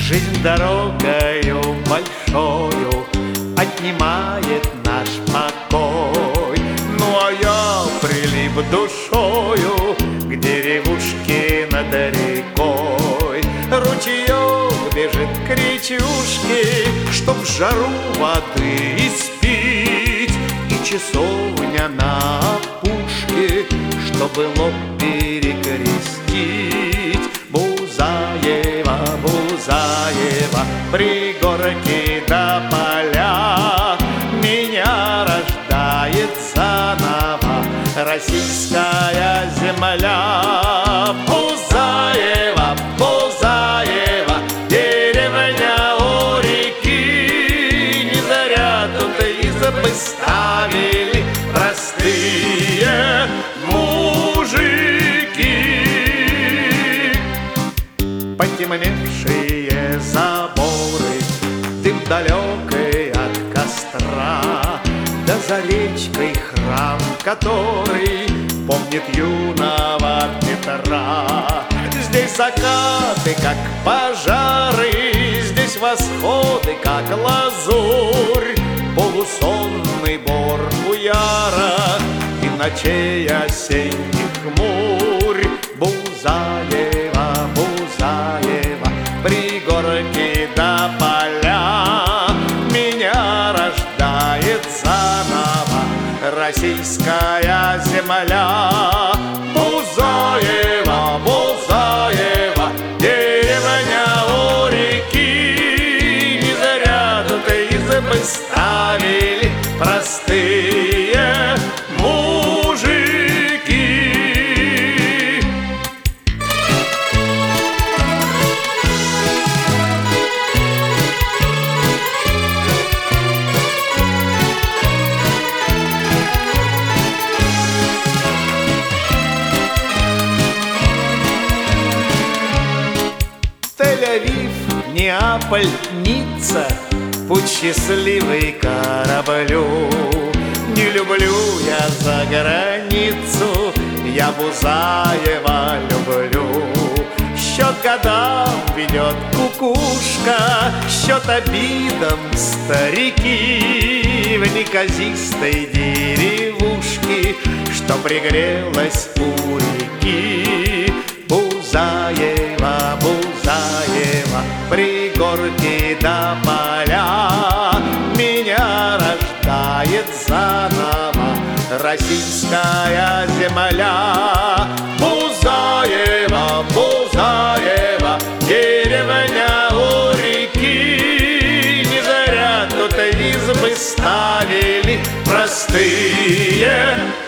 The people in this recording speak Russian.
Жизнь дорогою большою отнимает наш покой. Ну а я прилип душою к деревушке над рекой. Ручеек бежит к речушке, чтоб в жару воды испить, и часовня на опушке, чтобы лоб перекрестить. Бузаева, Бузаева, пригорки до поля, меня рождает заново российская земля. Бузаева, Бузаева, деревня у реки, не зря тут избы ставили простые мужики. Потемневшие заборы, дым далекий от костра, да за речкой храм, который помнит юного Петра. Здесь закаты, как пожары, здесь восходы, как лазурь, полусонный бор Буяра и ночей осенних хмурь. Бузаева, Бузаева, пригорки до поля, меня рождает заново российская земля. Бузаева, Бузаева, деревня у реки, не зря тут избы ставили простые мужики. Тель-Авив, Неаполь, Ницца, путь счастливый кораблю. Не люблю я за границу, я Бузаева люблю. Счет годам ведет кукушка, счет обидам старики в неказистой деревушке, что пригрелась у реки. Бузаева, Бузаева, пригорки до поля, меня рождает заново российская земля. Бузаева, Бузаева, деревня у реки, не зря тут избы ставили простые